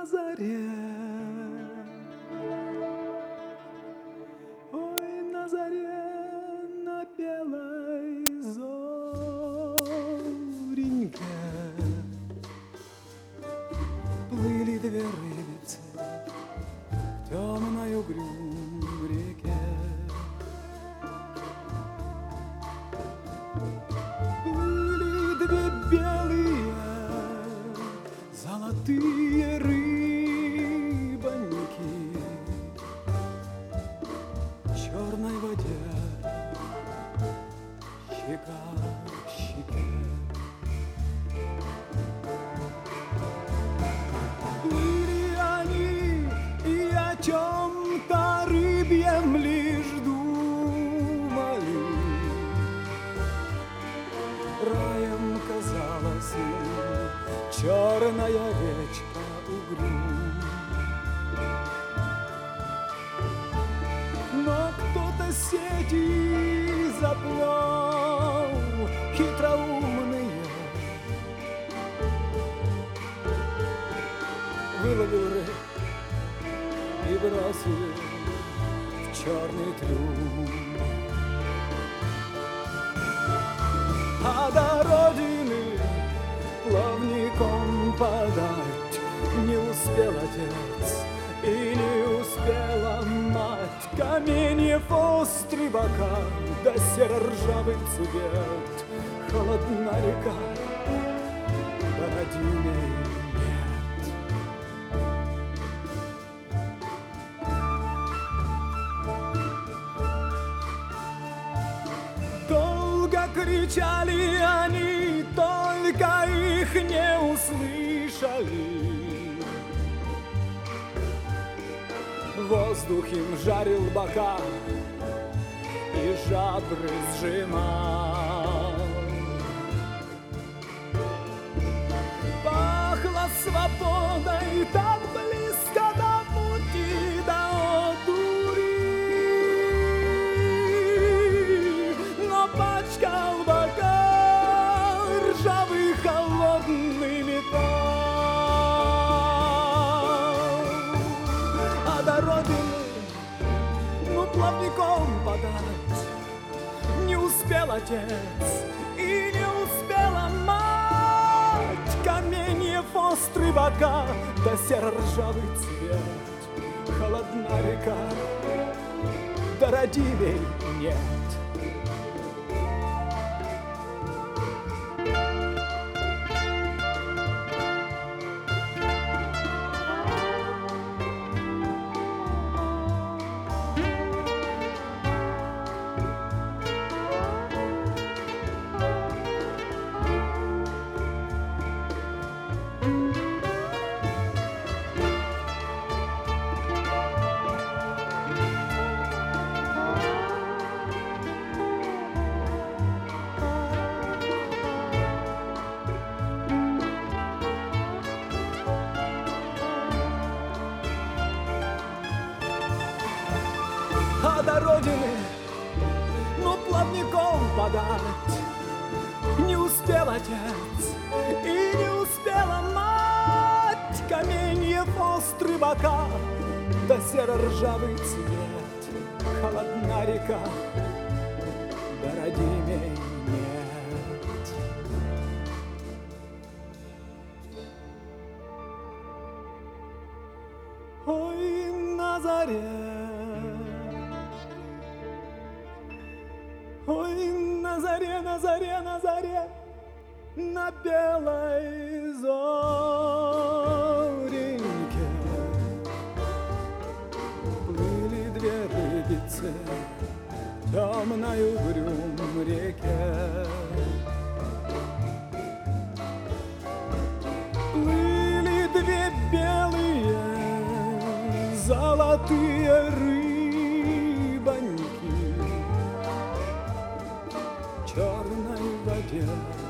заре, ой, на заре, на белой зореньке плыли две рыбицы в темной угрюм реке. Плыли две белые золотые рыбоньки в черной воде, щека к щеке. Плыли они и о чем-то рыбьем лишь думали. Раем казалась им черная речка угрюм. Но кто-то сети заплел хитроумные, выловил рыб и бросил в черный трюм. А до родины плавником подать не успел отец и не успела мать. Каменьев острый бока да серо-ржавый цвет, холодна река, да родимей нет. Долго кричали они, только их не услышали. Воздух им жарил бока и жабры сжимал. Пахло свободой так близко до пути, до одури, но пачкал бока ржавый холодный металл. А до родины, ну, плавником подать не успел отец и не успела мать. Каменьев острый бока да серо-ржавый цвет, холодна река, да родимей нет. А до родины, ну, плавником подать не успел отец и не успела мать. Каменьев острый бока да серо-ржавый цвет, холодна река, да родимей нет. Ой, на заре, ой, на заре, на заре, на заре, на белой зореньке плыли две рыбицы в темной угрюм реке. Плыли две белые золотые рыбоньки в черной воде.